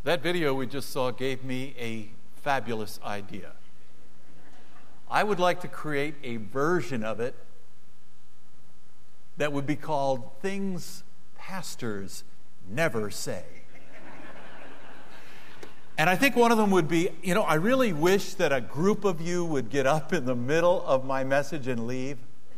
That video we just saw gave me a fabulous idea. I would like to create a version of it that would be called Things Pastors Never Say. And I think one of them would be, I really wish that a group of you would get up in the middle of my message and leave.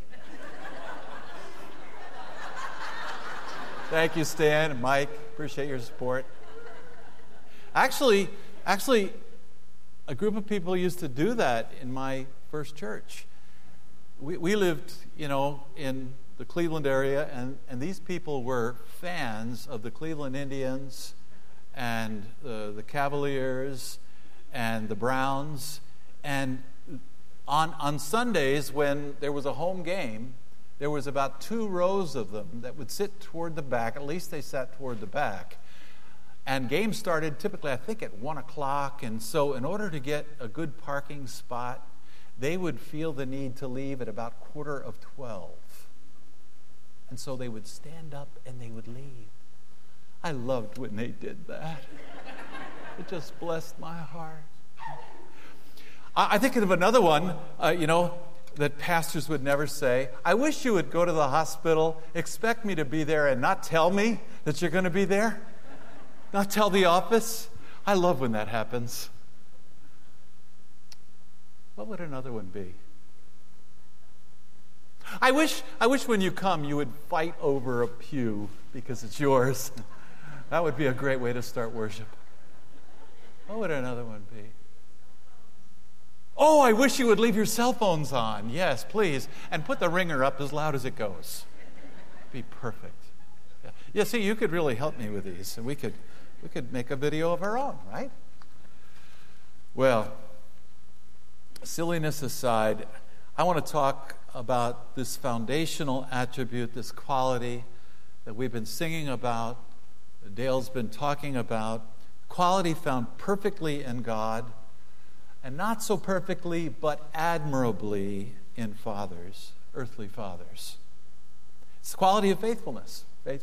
Thank you, Stan and Mike. Appreciate your support. Actually, a group of people used to do that in my first church. We lived, in the Cleveland area, and these people were fans of the Cleveland Indians and the Cavaliers and the Browns. And on Sundays, when there was a home game, there was about 2 rows of them that would sit toward the back. At least they sat toward the back. And games started typically, I think, at 1 o'clock. And so in order to get a good parking spot, they would feel the need to leave at about 11:45. And so they would stand up and they would leave. I loved when they did that. It just blessed my heart. I think of another one, that pastors would never say. I wish you would go to the hospital, expect me to be there, and not tell me that you're going to be there. Not tell the office. I love when that happens. What would another one be? I wish when you come you would fight over a pew because it's yours. That would be a great way to start worship. What would another one be? Oh, I wish you would leave your cell phones on. Yes, please. And put the ringer up as loud as it goes. Be perfect. Yeah, see, you could really help me with these, and we could make a video of our own, right? Well, silliness aside, I want to talk about this foundational attribute, this quality that we've been singing about, that Dale's been talking about, quality found perfectly in God, and not so perfectly, but admirably in fathers, earthly fathers. It's the quality of faithfulness.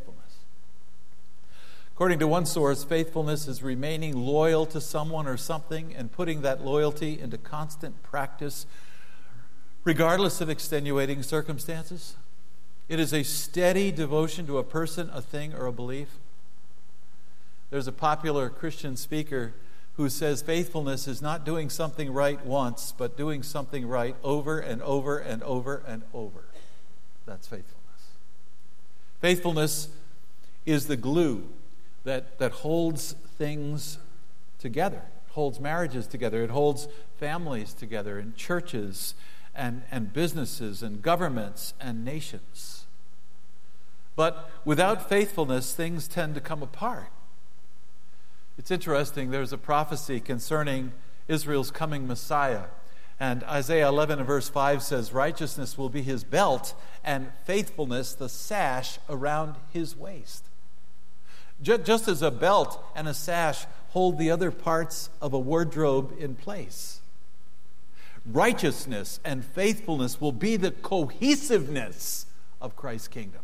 According to one source, faithfulness is remaining loyal to someone or something and putting that loyalty into constant practice, regardless of extenuating circumstances. It is a steady devotion to a person, a thing, or a belief. There's a popular Christian speaker who says faithfulness is not doing something right once, but doing something right over and over and over and over. That's faithfulness. Faithfulness is the glue that holds things together. It holds marriages together. It holds families together, and churches and businesses and governments and nations. But without faithfulness, things tend to come apart. It's interesting, there's a prophecy concerning Israel's coming Messiah. And Isaiah 11 and verse 5 says, righteousness will be his belt and faithfulness the sash around his waist. Just as a belt and a sash hold the other parts of a wardrobe in place, righteousness and faithfulness will be the cohesiveness of Christ's kingdom.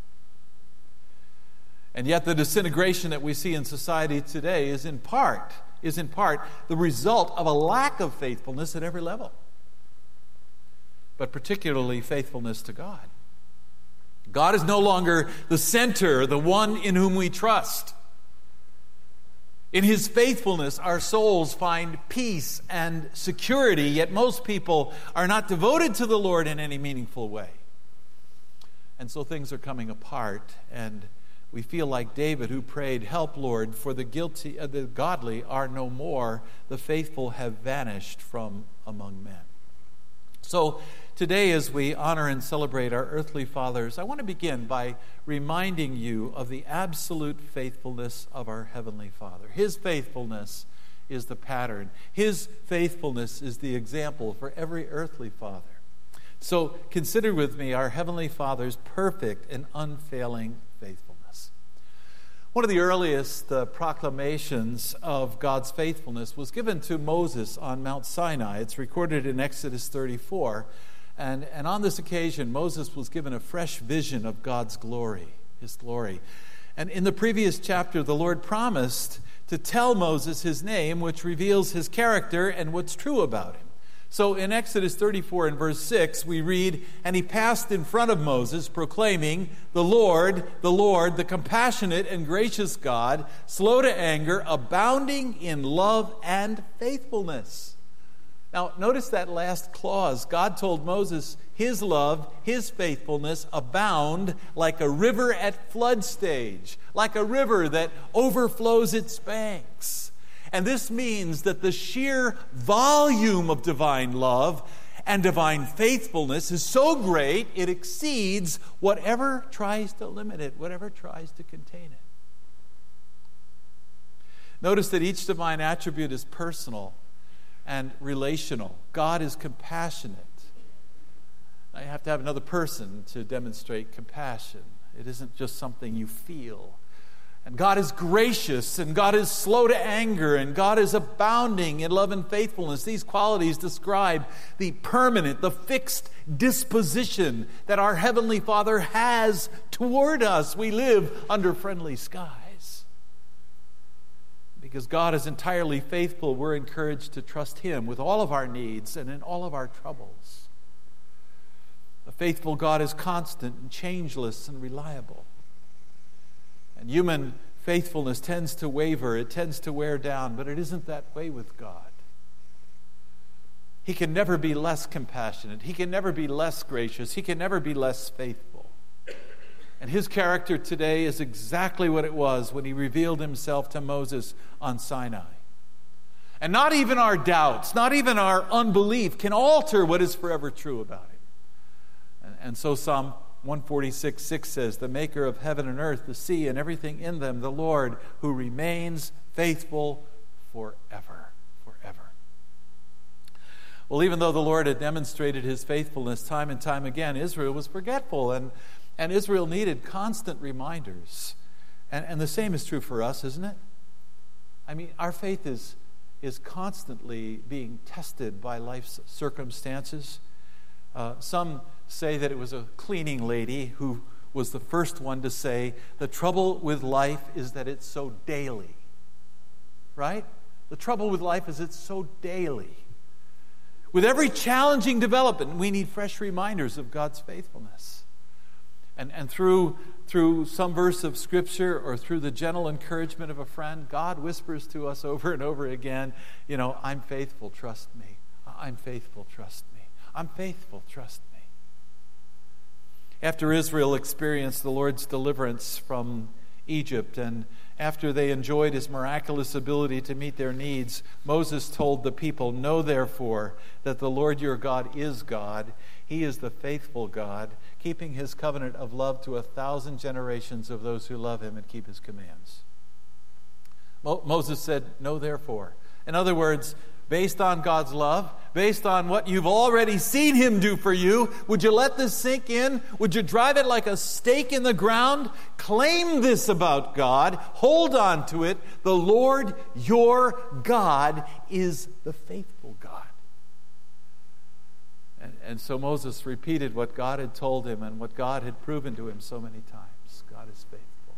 And yet the disintegration that we see in society today is in part the result of a lack of faithfulness at every level, but particularly faithfulness to God. God is no longer the center, the one in whom we trust. In his faithfulness, our souls find peace and security, yet most people are not devoted to the Lord in any meaningful way. And so things are coming apart, and we feel like David, who prayed, help, Lord, for the godly are no more, the faithful have vanished from among men. So today, as we honor and celebrate our earthly fathers, I want to begin by reminding you of the absolute faithfulness of our Heavenly Father. His faithfulness is the pattern. His faithfulness is the example for every earthly father. So consider with me our Heavenly Father's perfect and unfailing faithfulness. One of the earliest proclamations of God's faithfulness was given to Moses on Mount Sinai. It's recorded in Exodus 34. And on this occasion, Moses was given a fresh vision of God's glory, his glory. And in the previous chapter, the Lord promised to tell Moses his name, which reveals his character and what's true about him. So in Exodus 34 and verse 6, we read, "And he passed in front of Moses, proclaiming, the Lord, the compassionate and gracious God, slow to anger, abounding in love and faithfulness." Now, notice that last clause. God told Moses his love, his faithfulness abound like a river at flood stage, like a river that overflows its banks. And this means that the sheer volume of divine love and divine faithfulness is so great, it exceeds whatever tries to limit it, whatever tries to contain it. Notice that each divine attribute is personal and relational. God is compassionate. Now, you have to have another person to demonstrate compassion. It isn't just something you feel. And God is gracious, and God is slow to anger, and God is abounding in love and faithfulness. These qualities describe the permanent, the fixed disposition that our Heavenly Father has toward us. We live under friendly skies. Because God is entirely faithful, we're encouraged to trust Him with all of our needs and in all of our troubles. A faithful God is constant and changeless and reliable. And human faithfulness tends to waver, it tends to wear down, but it isn't that way with God. He can never be less compassionate. He can never be less gracious. He can never be less faithful. And His character today is exactly what it was when He revealed Himself to Moses on Sinai. And not even our doubts, not even our unbelief can alter what is forever true about Him. And so Psalm 146:6 says, "The maker of heaven and earth, the sea and everything in them, the Lord who remains faithful forever." Forever. Well, even though the Lord had demonstrated His faithfulness time and time again, Israel was forgetful, and Israel needed constant reminders. And the same is true for us, isn't it? I mean, our faith is constantly being tested by life's circumstances. Some say that it was a cleaning lady who was the first one to say, the trouble with life is that it's so daily. Right? The trouble with life is it's so daily. With every challenging development, we need fresh reminders of God's faithfulness. And through some verse of Scripture or through the gentle encouragement of a friend, God whispers to us over and over again, I'm faithful, trust me. I'm faithful, trust me. I'm faithful, trust me. After Israel experienced the Lord's deliverance from Egypt, and after they enjoyed His miraculous ability to meet their needs, Moses told the people, "Know therefore that the Lord your God is God. He is the faithful God, keeping His covenant of love to 1,000 generations of those who love Him and keep His commands." Moses said, "Know therefore." In other words, based on God's love, based on what you've already seen Him do for you, would you let this sink in? Would you drive it like a stake in the ground? Claim this about God. Hold on to it. The Lord your God is the faithful God. And so Moses repeated what God had told him and what God had proven to him so many times. God is faithful.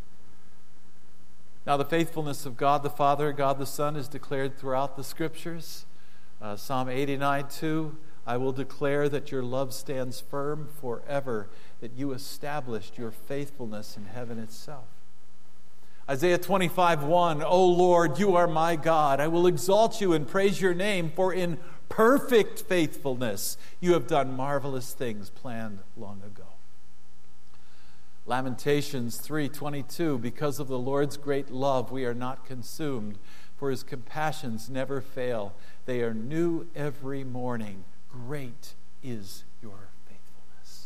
Now, the faithfulness of God the Father, God the Son is declared throughout the Scriptures. Psalm 89:2, "I will declare that your love stands firm forever, that you established your faithfulness in heaven itself." Isaiah 25:1, "O Lord, you are my God. I will exalt you and praise your name, for in perfect faithfulness you have done marvelous things planned long ago." Lamentations 3:22, "Because of the Lord's great love we are not consumed, for His compassions never fail. They are new every morning. Great is your faithfulness."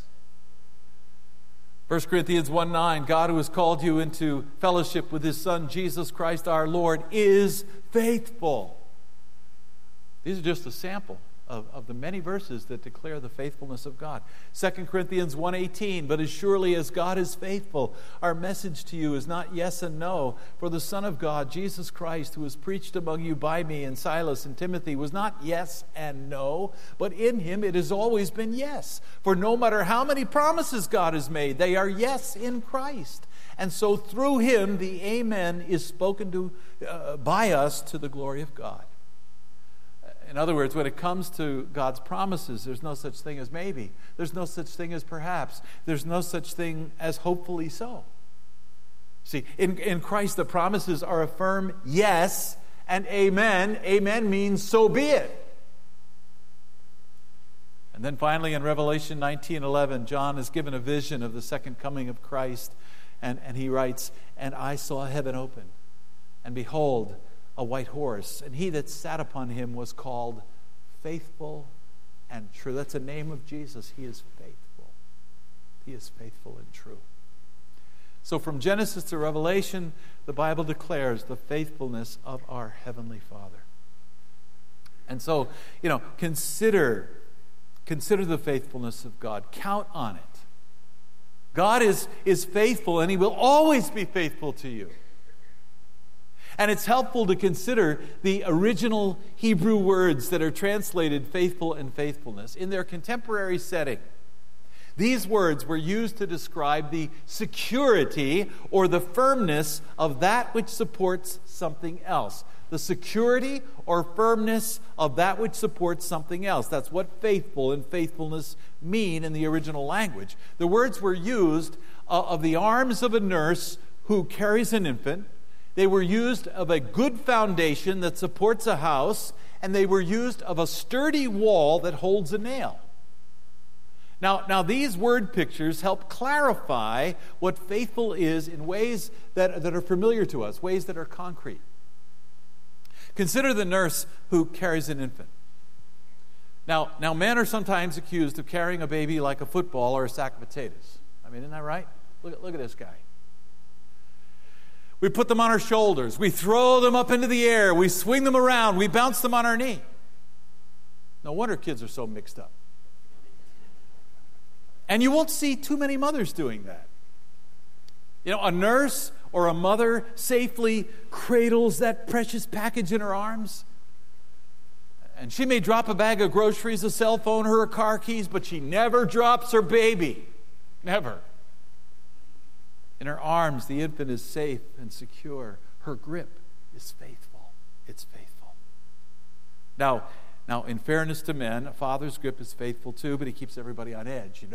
1 Corinthians 1:9, "God who has called you into fellowship with His Son, Jesus Christ our Lord, is faithful." These are just a sample of the many verses that declare the faithfulness of God. 2 Corinthians 1:18, "But as surely as God is faithful, our message to you is not yes and no. For the Son of God, Jesus Christ, who was preached among you by me and Silas and Timothy, was not yes and no, but in Him it has always been yes. For no matter how many promises God has made, they are yes in Christ. And so through him, the amen is spoken to by us to the glory of God. In other words, when it comes to God's promises, there's no such thing as maybe. There's no such thing as perhaps. There's no such thing as hopefully so. See, in Christ, the promises are a firm yes and amen. Amen means so be it. And then finally in Revelation 19:11, John is given a vision of the second coming of Christ. And he writes, "And I saw heaven open, and behold, a white horse. And he that sat upon him was called Faithful and True." That's the name of Jesus. He is faithful. He is faithful and true. So from Genesis to Revelation, the Bible declares the faithfulness of our Heavenly Father. And so, consider the faithfulness of God. Count on it. God is faithful, and he will always be faithful to you. And it's helpful to consider the original Hebrew words that are translated faithful and faithfulness in their contemporary setting. These words were used to describe the security or the firmness of that which supports something else. The security or firmness of that which supports something else. That's what faithful and faithfulness mean in the original language. The words were used of the arms of a nurse who carries an infant. They were used of a good foundation that supports a house, and they were used of a sturdy wall that holds a nail. Now these word pictures help clarify what faithful is in ways that are familiar to us, ways that are concrete. Consider the nurse who carries an infant. Now men are sometimes accused of carrying a baby like a football or a sack of potatoes. I mean, isn't that right? Look at this guy. We put them on our shoulders. We throw them up into the air. We swing them around. We bounce them on our knee. No wonder kids are so mixed up. And you won't see too many mothers doing that. A nurse or a mother safely cradles that precious package in her arms. And she may drop a bag of groceries, a cell phone, or her car keys, but she never drops her baby. Never. In her arms, the infant is safe and secure. Her grip is faithful. It's faithful. Now, in fairness to men, a father's grip is faithful too, but he keeps everybody on edge,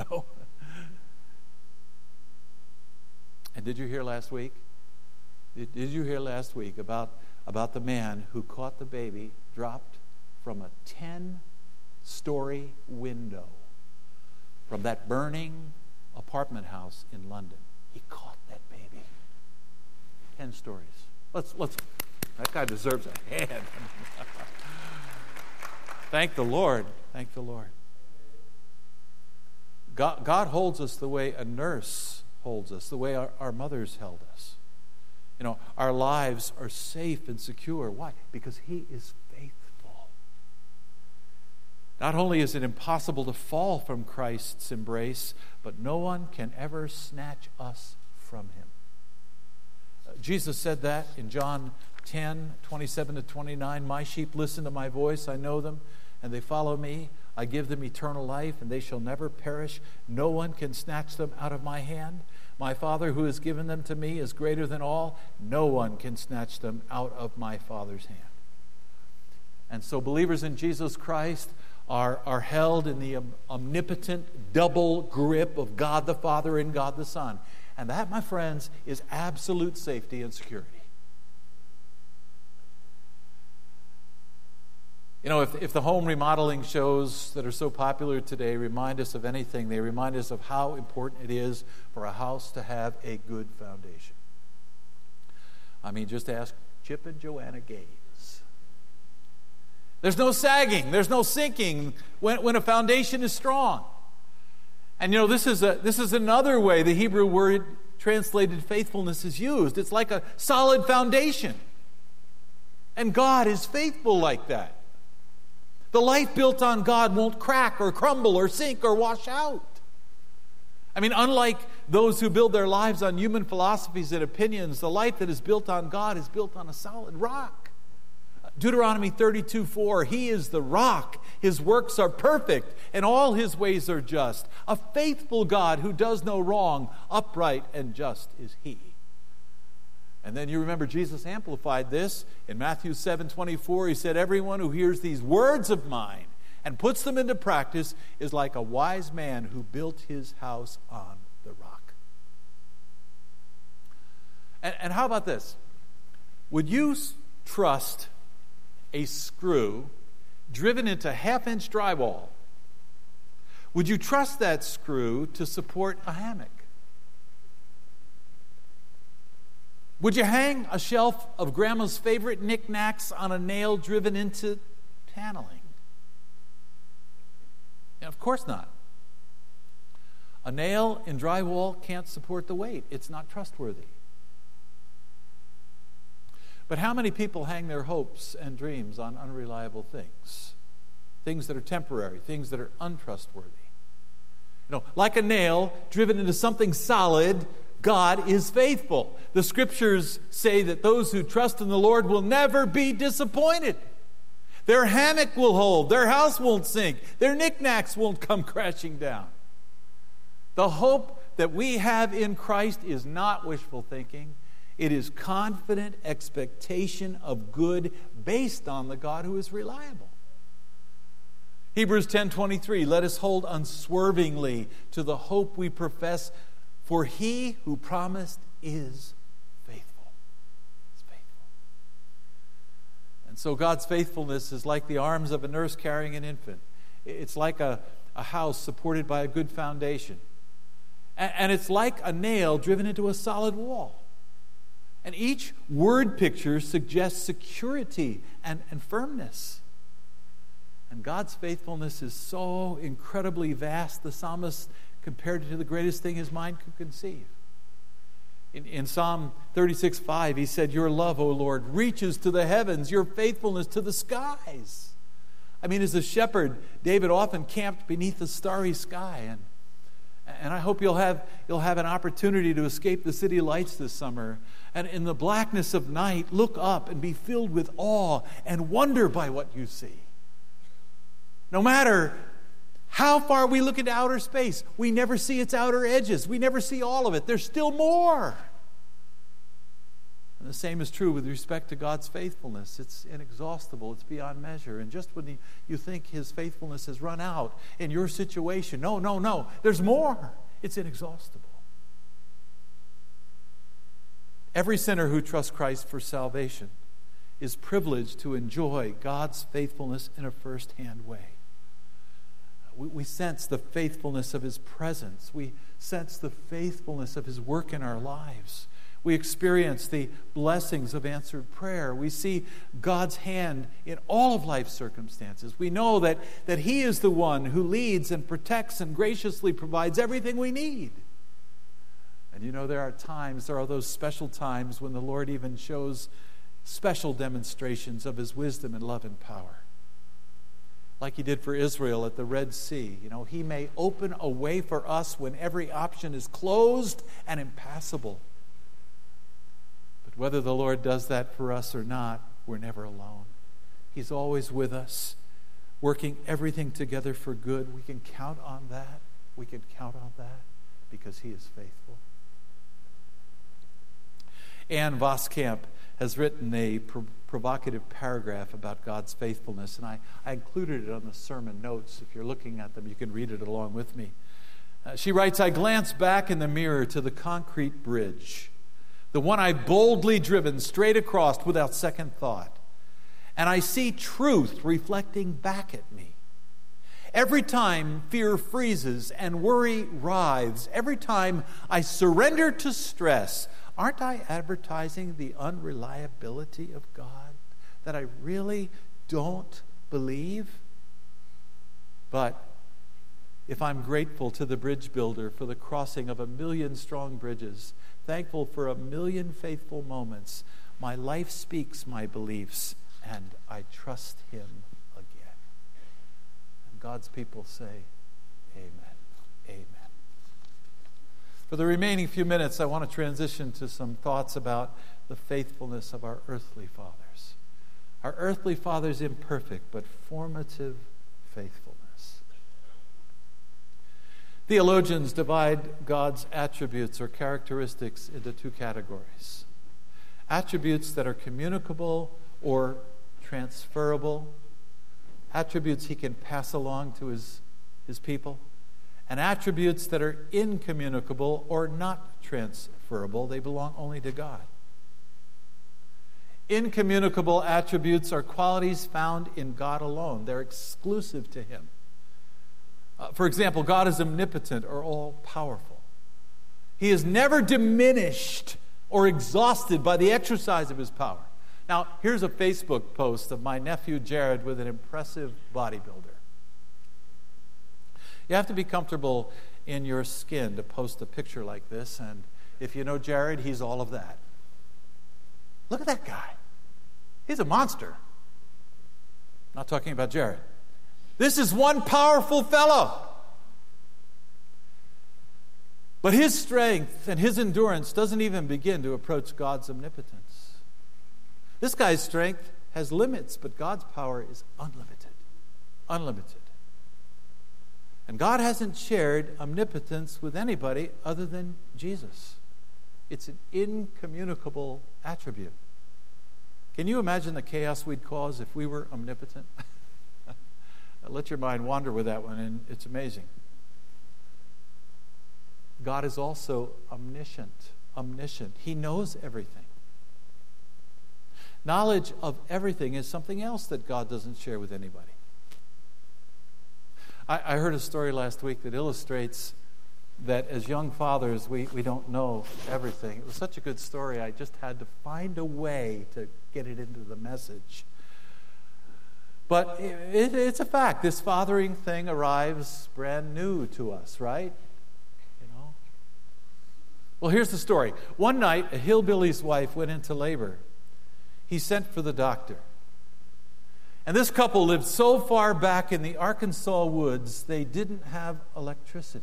And did you hear last week? Did you hear last week about the man who caught the baby dropped from a 10-story window from that burning apartment house in London? He caught that baby. 10 stories. Let's. That guy deserves a hand. Thank the Lord. Thank the Lord. God holds us the way a nurse holds us, the way our mothers held us. Our lives are safe and secure. Why? Because he is faithful. Not only is it impossible to fall from Christ's embrace, but no one can ever snatch us from him. Jesus said that in John 10:27-29. "My sheep listen to my voice. I know them, and they follow me. I give them eternal life, and they shall never perish. No one can snatch them out of my hand. My Father who has given them to me is greater than all. No one can snatch them out of my Father's hand." And so believers in Jesus Christ are held in the omnipotent double grip of God the Father and God the Son. And that, my friends, is absolute safety and security. If the home remodeling shows that are so popular today remind us of anything, they remind us of how important it is for a house to have a good foundation. I mean, just ask Chip and Joanna Gaines. There's no sagging, there's no sinking when a foundation is strong. And this is another way the Hebrew word translated faithfulness is used. It's like a solid foundation. And God is faithful like that. The life built on God won't crack or crumble or sink or wash out. I mean, unlike those who build their lives on human philosophies and opinions, the life that is built on God is built on a solid rock. Deuteronomy 32:4, "He is the rock. His works are perfect, and all his ways are just. A faithful God who does no wrong, upright and just is he." And then you remember Jesus amplified this in Matthew 7:24. He said, everyone who hears these words of mine and puts them into practice is like a wise man who built his house on the rock. And how about this? Would you trust a screw driven into half-inch drywall? Would you trust that screw to support a hammock? Would you hang a shelf of Grandma's favorite knickknacks on a nail driven into paneling? Of course not. A nail in drywall can't support the weight. It's not trustworthy. But how many people hang their hopes and dreams on unreliable things? Things that are temporary, things that are untrustworthy. Like a nail driven into something solid, God is faithful. The scriptures say that those who trust in the Lord will never be disappointed. Their hammock will hold. Their house won't sink. Their knickknacks won't come crashing down. The hope that we have in Christ is not wishful thinking. It is confident expectation of good based on the God who is reliable. Hebrews 10:23, let us hold unswervingly to the hope we profess, for he who promised is faithful. He's faithful. And so God's faithfulness is like the arms of a nurse carrying an infant. It's like a house supported by a good foundation. And it's like a nail driven into a solid wall. And each word picture suggests security and firmness. And God's faithfulness is so incredibly vast, the psalmist compared it to the greatest thing his mind could conceive. In Psalm 36:5, he said, your love, O Lord, reaches to the heavens, your faithfulness to the skies. I mean, as a shepherd, David often camped beneath the starry sky. And I hope you'll have an opportunity to escape the city lights this summer. And in the blackness of night, look up and be filled with awe and wonder by what you see. No matter how far we look into outer space, we never see its outer edges. We never see all of it. There's still more. And the same is true with respect to God's faithfulness. It's inexhaustible. It's beyond measure. And just when you think his faithfulness has run out in your situation, no. There's more. It's inexhaustible. Every sinner who trusts Christ for salvation is privileged to enjoy God's faithfulness in a first-hand way. We sense the faithfulness of his presence. We sense the faithfulness of his work in our lives. We experience the blessings of answered prayer. We see God's hand in all of life's circumstances. We know that he is the one who leads and protects and graciously provides everything we need. And there are those special times when the Lord even shows special demonstrations of his wisdom and love and power. Like he did for Israel at the Red Sea. He may open a way for us when every option is closed and impassable. But whether the Lord does that for us or not, we're never alone. He's always with us, working everything together for good. We can count on that. We can count on that because he is faithful. Anne Voskamp has written a provocative paragraph about God's faithfulness, and I included it on the sermon notes. If you're looking at them, you can read it along with me. She writes, I glance back in the mirror to the concrete bridge, the one I've boldly driven straight across without second thought, and I see truth reflecting back at me. Every time fear freezes and worry writhes, every time I surrender to stress, aren't I advertising the unreliability of God that I really don't believe? But if I'm grateful to the bridge builder for the crossing of 1,000,000 strong bridges, thankful for 1,000,000 faithful moments, my life speaks my beliefs, and I trust him again. And God's people say, amen. Amen. For the remaining few minutes, I want to transition to some thoughts about the faithfulness of our earthly fathers. Our earthly fathers' imperfect but formative faithfulness. Theologians divide God's attributes or characteristics into two categories. attributes that are communicable or transferable, attributes he can pass along to his people, and attributes that are incommunicable or not transferable. They belong only to God. Incommunicable attributes are qualities found in God alone. They're exclusive to him. For example, God is omnipotent or all-powerful. He is never diminished or exhausted by the exercise of his power. Now, here's a Facebook post of my nephew Jared with an impressive bodybuilder. You have to be comfortable in your skin to post a picture like this, and if you know Jared, he's all of that. Look at that guy. He's a monster. Not talking about Jared. This is one powerful fellow. But his strength and his endurance doesn't even begin to approach God's omnipotence. This guy's strength has limits, but God's power is unlimited. Unlimited. And God hasn't shared omnipotence with anybody other than Jesus. It's an incommunicable attribute. Can you imagine the chaos we'd cause if we were omnipotent? Let your mind wander with that one, and it's amazing. God is also omniscient. He knows everything. Knowledge of everything is something else that God doesn't share with anybody. I heard a story last week that illustrates that as young fathers, we don't know everything. It was such a good story, I just had to find a way to get it into the message. But it's a fact. This fathering thing arrives brand new to us, right? You know. Well, here's the story. One night, a hillbilly's wife went into labor. He sent for the doctor. And this couple lived so far back in the Arkansas woods, they didn't have electricity.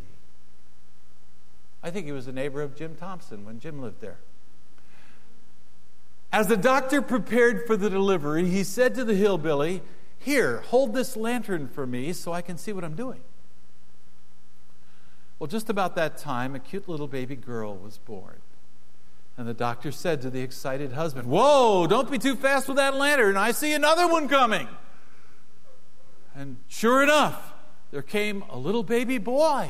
I think he was a neighbor of Jim Thompson when Jim lived there. As the doctor prepared for the delivery, he said to the hillbilly, "Here, hold this lantern for me so I can see what I'm doing." Well, just about that time, a cute little baby girl was born. And the doctor said to the excited husband, "Whoa, don't be too fast with that lantern. I see another one coming." And sure enough, there came a little baby boy.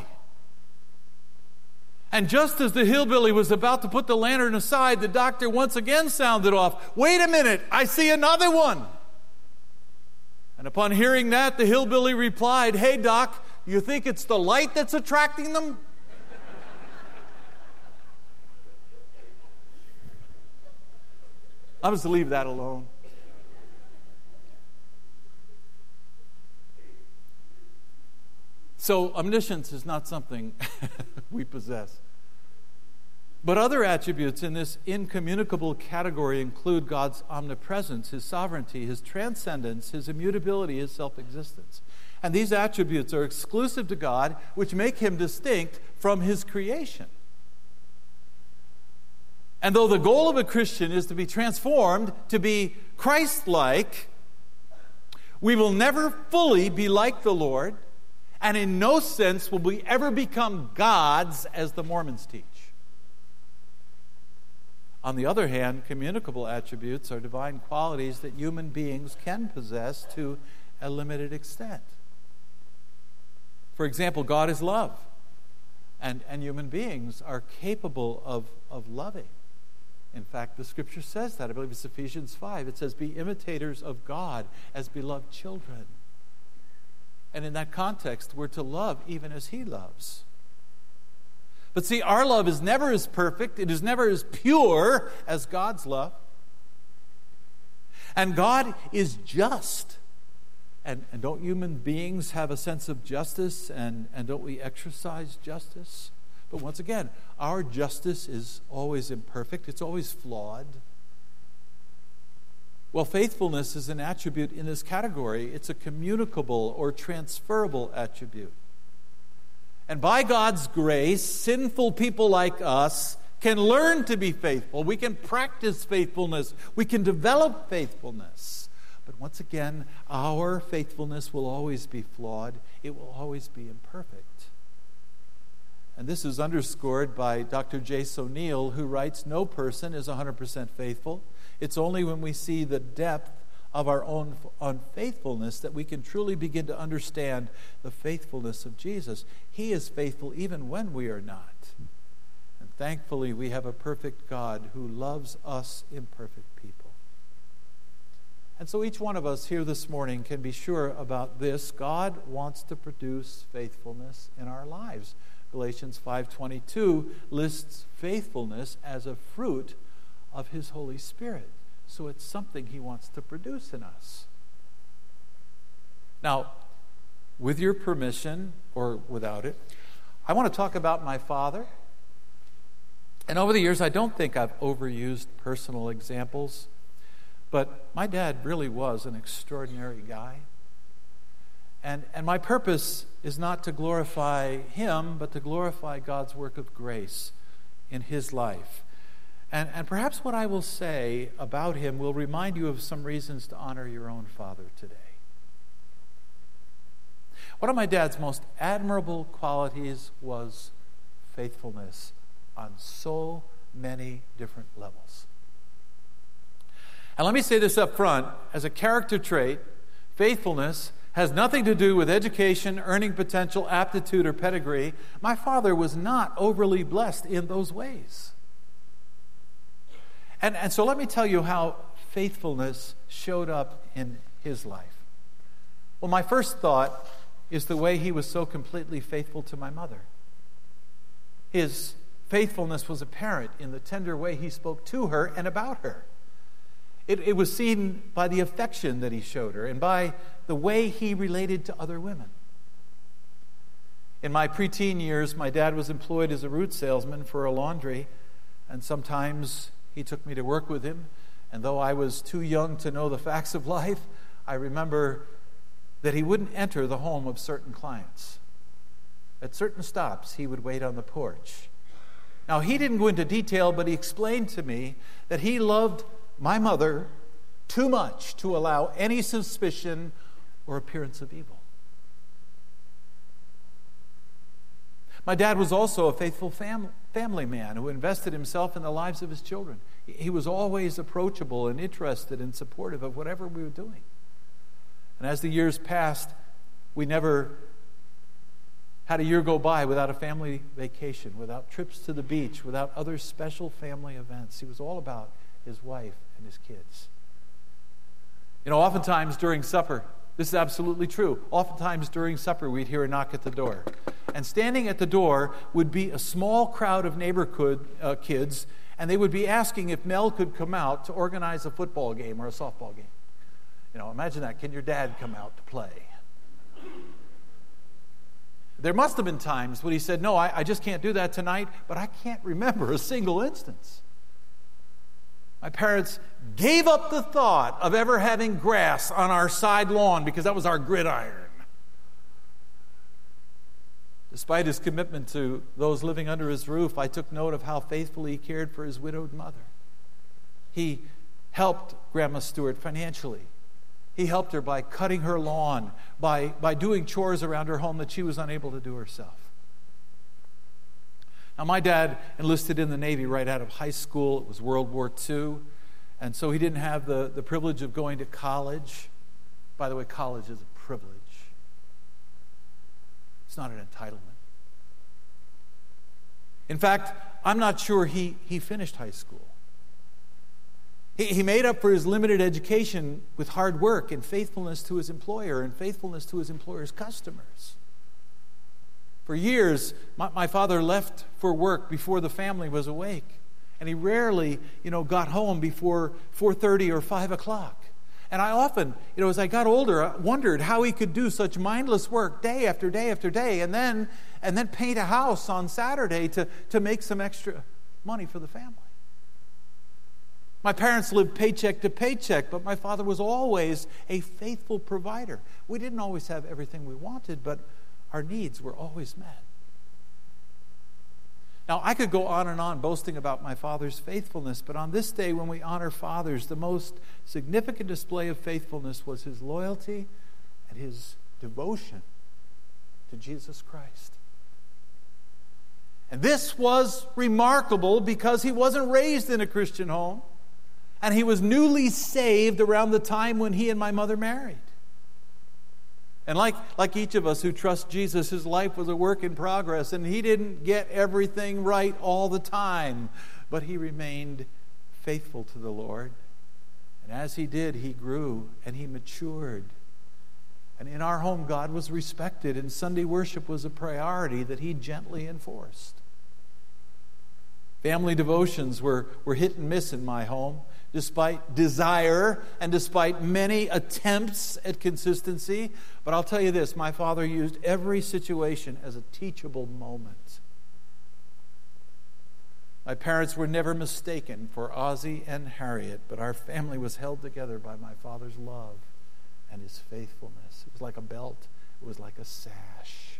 And just as the hillbilly was about to put the lantern aside, the doctor once again sounded off, "Wait a minute, I see another one." And upon hearing that, the hillbilly replied, "Hey, Doc, you think it's the light that's attracting them?" I'm just to leave that alone. So omniscience is not something we possess. But other attributes in this incommunicable category include God's omnipresence, his sovereignty, his transcendence, his immutability, his self-existence. And these attributes are exclusive to God, which make him distinct from his creation. And though the goal of a Christian is to be transformed, to be Christ-like, we will never fully be like the Lord, and in no sense will we ever become gods, as the Mormons teach. On the other hand, communicable attributes are divine qualities that human beings can possess to a limited extent. For example, God is love, and human beings are capable of loving. In fact, the Scripture says that. I believe it's Ephesians 5. It says, "Be imitators of God as beloved children." And in that context, we're to love even as he loves. But see, our love is never as perfect. It is never as pure as God's love. And God is just. And don't human beings have a sense of justice? And don't we exercise justice? But once again, our justice is always imperfect. It's always flawed. Well, faithfulness is an attribute in this category. It's a communicable or transferable attribute. And by God's grace, sinful people like us can learn to be faithful. We can practice faithfulness. We can develop faithfulness. But once again, our faithfulness will always be flawed. It will always be imperfect. And this is underscored by Dr. Jace O'Neill, who writes, "No person is 100% faithful. It's only when we see the depth of our own unfaithfulness that we can truly begin to understand the faithfulness of Jesus. He is faithful even when we are not. And thankfully, we have a perfect God who loves us imperfect people." And so each one of us here this morning can be sure about this. God wants to produce faithfulness in our lives. Galatians 5:22 lists faithfulness as a fruit of His Holy Spirit. So it's something He wants to produce in us. Now, with your permission, or without it, I want to talk about my father. And over the years, I don't think I've overused personal examples, but my dad really was an extraordinary guy. And my purpose is not to glorify him, but to glorify God's work of grace in his life. And perhaps what I will say about him will remind you of some reasons to honor your own father today. One of my dad's most admirable qualities was faithfulness on so many different levels. And let me say this up front. As a character trait, faithfulness has nothing to do with education, earning potential, aptitude, or pedigree. My father was not overly blessed in those ways. And so let me tell you how faithfulness showed up in his life. Well, my first thought is the way he was so completely faithful to my mother. His faithfulness was apparent in the tender way he spoke to her and about her. It was seen by the affection that he showed her and by the way he related to other women. In my preteen years, my dad was employed as a route salesman for a laundry, and sometimes he took me to work with him. And though I was too young to know the facts of life, I remember that he wouldn't enter the home of certain clients. At certain stops, he would wait on the porch. Now, he didn't go into detail, but he explained to me that he loved my mother too much to allow any suspicion or appearance of evil. My dad was also a faithful family man who invested himself in the lives of his children. He was always approachable and interested and supportive of whatever we were doing. And as the years passed, we never had a year go by without a family vacation, without trips to the beach, without other special family events. He was all about his wife and his kids. You know, oftentimes during supper, this is absolutely true. Oftentimes during supper, we'd hear a knock at the door. And standing at the door would be a small crowd of neighborhood kids, and they would be asking if Mel could come out to organize a football game or a softball game. You know, imagine that. Can your dad come out to play? There must have been times when he said, "No, I just can't do that tonight," but I can't remember a single instance. My parents gave up the thought of ever having grass on our side lawn because that was our gridiron. Despite his commitment to those living under his roof, I took note of how faithfully he cared for his widowed mother. He helped Grandma Stewart financially. He helped her by cutting her lawn, by doing chores around her home that she was unable to do herself. Now, my dad enlisted in the Navy right out of high school. It was World War II, and so he didn't have the privilege of going to college. By the way, college is a privilege. It's not an entitlement. In fact, I'm not sure he finished high school. He made up for his limited education with hard work and faithfulness to his employer and faithfulness to his employer's customers. For years, my father left for work before the family was awake. And he rarely, got home before 4:30 or 5 o'clock. And I often, as I got older, I wondered how he could do such mindless work day after day after day and then paint a house on Saturday to make some extra money for the family. My parents lived paycheck to paycheck, but my father was always a faithful provider. We didn't always have everything we wanted, but our needs were always met. Now, I could go on and on boasting about my father's faithfulness, but on this day when we honor fathers, the most significant display of faithfulness was his loyalty and his devotion to Jesus Christ. And this was remarkable because he wasn't raised in a Christian home, and he was newly saved around the time when he and my mother married. And like each of us who trust Jesus, his life was a work in progress, and he didn't get everything right all the time, but he remained faithful to the Lord. And as he did, he grew and he matured. And in our home, God was respected, and Sunday worship was a priority that he gently enforced. Family devotions were hit and miss in my home, despite desire and despite many attempts at consistency. But I'll tell you this, my father used every situation as a teachable moment. My parents were never mistaken for Ozzie and Harriet, but our family was held together by my father's love and his faithfulness. It was like a belt. It was like a sash.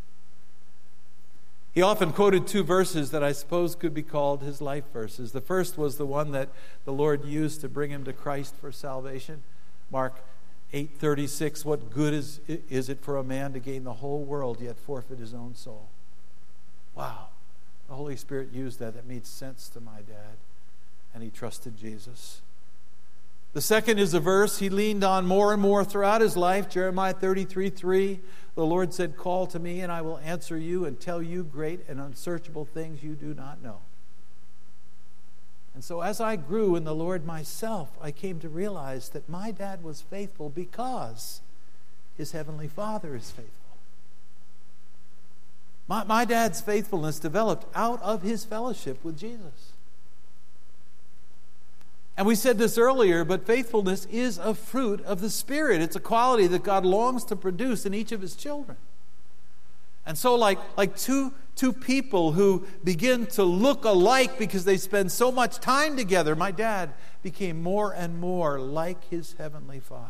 He often quoted two verses that I suppose could be called his life verses. The first was the one that the Lord used to bring him to Christ for salvation. Mark 8:36, what good is it for a man to gain the whole world yet forfeit his own soul? Wow. The Holy Spirit used that. That made sense to my dad. And he trusted Jesus. The second is a verse he leaned on more and more throughout his life. Jeremiah 33:3. The Lord said, call to me and I will answer you and tell you great and unsearchable things you do not know. And so as I grew in the Lord myself, I came to realize that my dad was faithful because his heavenly Father is faithful. My dad's faithfulness developed out of his fellowship with Jesus. And we said this earlier, but faithfulness is a fruit of the Spirit. It's a quality that God longs to produce in each of his children. And so like two people who begin to look alike because they spend so much time together, my dad became more and more like his heavenly Father.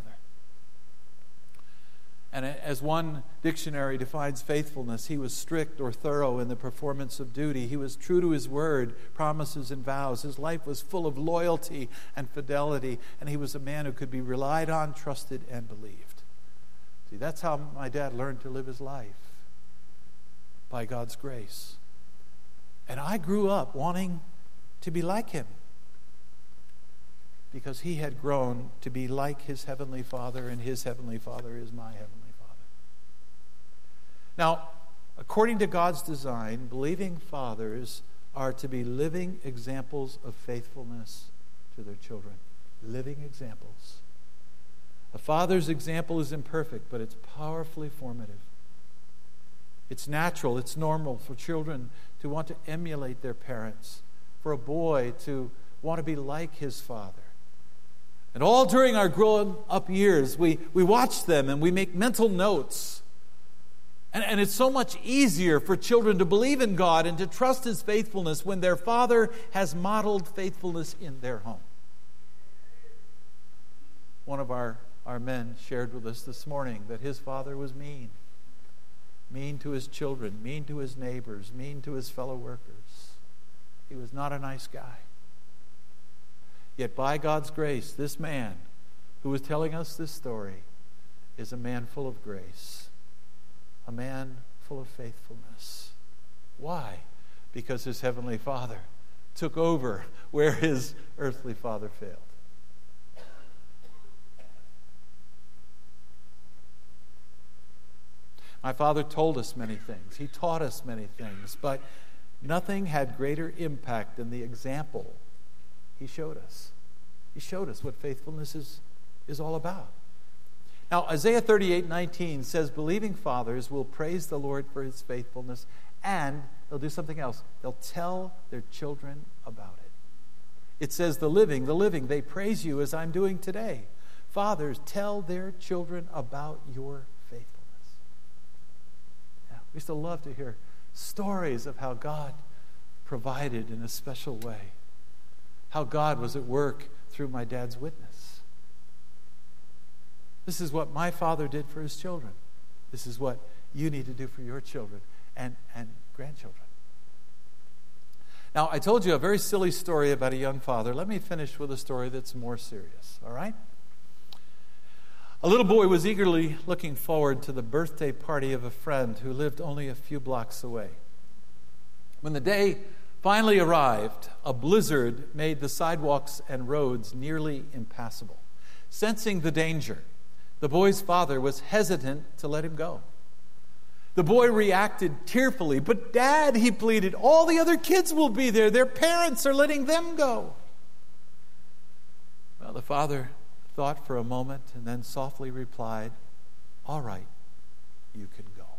And as one dictionary defines faithfulness, he was strict or thorough in the performance of duty. He was true to his word, promises, and vows. His life was full of loyalty and fidelity, and he was a man who could be relied on, trusted, and believed. See, that's how my dad learned to live his life, by God's grace. And I grew up wanting to be like him, because he had grown to be like his heavenly Father, and his heavenly Father is my heavenly Father. Now, according to God's design, believing fathers are to be living examples of faithfulness to their children. Living examples. A father's example is imperfect, but it's powerfully formative. It's natural, it's normal for children to want to emulate their parents, for a boy to want to be like his father. And all during our growing up years, we watch them and we make mental notes. And it's so much easier for children to believe in God and to trust his faithfulness when their father has modeled faithfulness in their home. One of our men shared with us this morning that his father was mean. Mean to his children, mean to his neighbors, mean to his fellow workers. He was not a nice guy. Yet by God's grace, this man who was telling us this story is a man full of grace. A man full of faithfulness. Why? Because his heavenly Father took over where his earthly father failed. My father told us many things. He taught us many things, but nothing had greater impact than the example he showed us. He showed us what faithfulness is all about. Now, Isaiah 38:19 says, believing fathers will praise the Lord for his faithfulness, and they'll do something else. They'll tell their children about it. It says, the living, they praise you as I'm doing today. Fathers, tell their children about your faithfulness. Yeah, we used to love to hear stories of how God provided in a special way, how God was at work through my dad's witness. This is what my father did for his children. This is what you need to do for your children and grandchildren. Now, I told you a very silly story about a young father. Let me finish with a story that's more serious, all right? A little boy was eagerly looking forward to the birthday party of a friend who lived only a few blocks away. When the day finally arrived, a blizzard made the sidewalks and roads nearly impassable. Sensing the danger, the boy's father was hesitant to let him go. The boy reacted tearfully. "But Dad," he pleaded, "all the other kids will be there. Their parents are letting them go." Well, the father thought for a moment and then softly replied, "All right, you can go."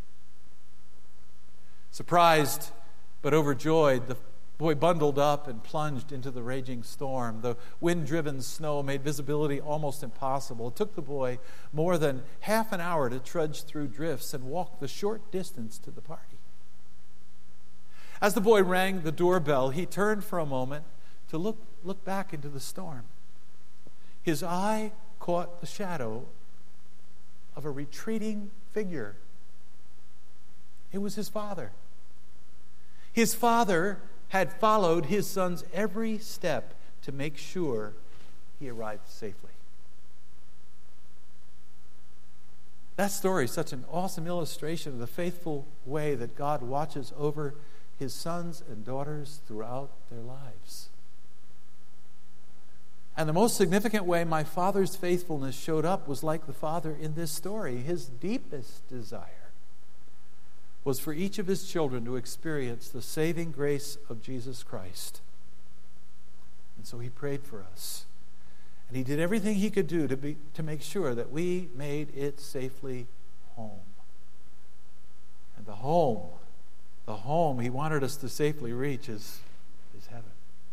Surprised but overjoyed, the boy bundled up and plunged into the raging storm. The wind-driven snow made visibility almost impossible. It took the boy more than half an hour to trudge through drifts and walk the short distance to the party. As the boy rang the doorbell, he turned for a moment to look back into the storm. His eye caught the shadow of a retreating figure. It was his father. His father had followed his son's every step to make sure he arrived safely. That story is such an awesome illustration of the faithful way that God watches over his sons and daughters throughout their lives. And the most significant way my father's faithfulness showed up was like the father in this story. His deepest desire was for each of his children to experience the saving grace of Jesus Christ. And so he prayed for us. And he did everything he could do to make sure that we made it safely home. And the home he wanted us to safely reach is heaven.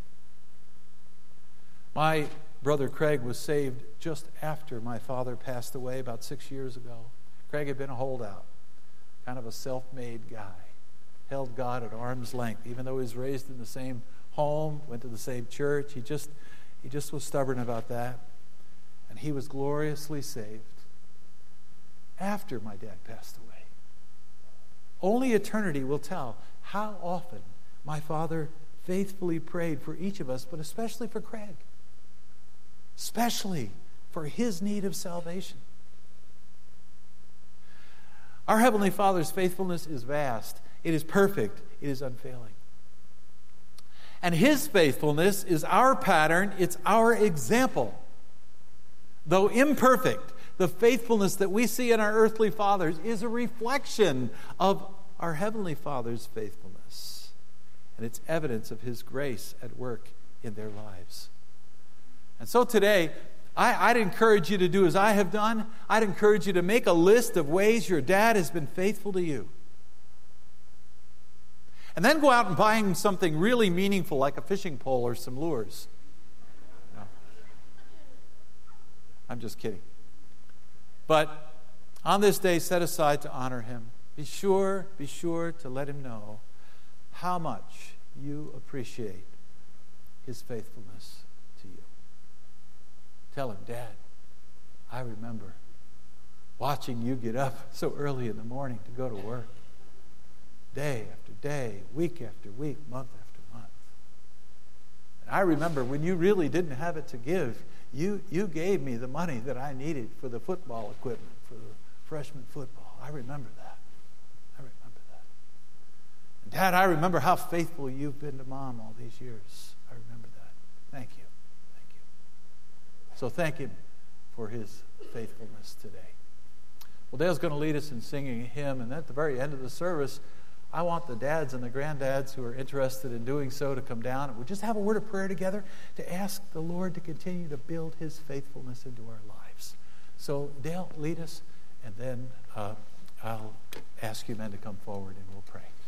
My brother Craig was saved just after my father passed away about 6 years ago. Craig had been a holdout, kind of a self-made guy, held God at arm's length. Even though he was raised in the same home, went to the same church, he just was stubborn about that. And he was gloriously saved after my dad passed away. Only eternity will tell how often my father faithfully prayed for each of us, but especially for Craig, especially for his need of salvation. Our Heavenly Father's faithfulness is vast. It is perfect. It is unfailing. And his faithfulness is our pattern. It's our example. Though imperfect, the faithfulness that we see in our earthly fathers is a reflection of our Heavenly Father's faithfulness. And it's evidence of his grace at work in their lives. And so today, I'd encourage you to do as I have done. I'd encourage you to make a list of ways your dad has been faithful to you. And then go out and buy him something really meaningful like a fishing pole or some lures. No. I'm just kidding. But on this day set aside to honor him, be sure to let him know how much you appreciate his faithfulness to you. Tell him, "Dad, I remember watching you get up so early in the morning to go to work. Day after day, week after week, month after month. And I remember when you really didn't have it to give, you gave me the money that I needed for the football equipment, for the freshman football. I remember that. And Dad, I remember how faithful you've been to Mom all these years. I remember that. Thank you. So thank him for his faithfulness today." Well, Dale's going to lead us in singing a hymn, and at the very end of the service, I want the dads and the granddads who are interested in doing so to come down, and we'll just have a word of prayer together to ask the Lord to continue to build his faithfulness into our lives. So Dale, lead us, and then I'll ask you men to come forward and we'll pray.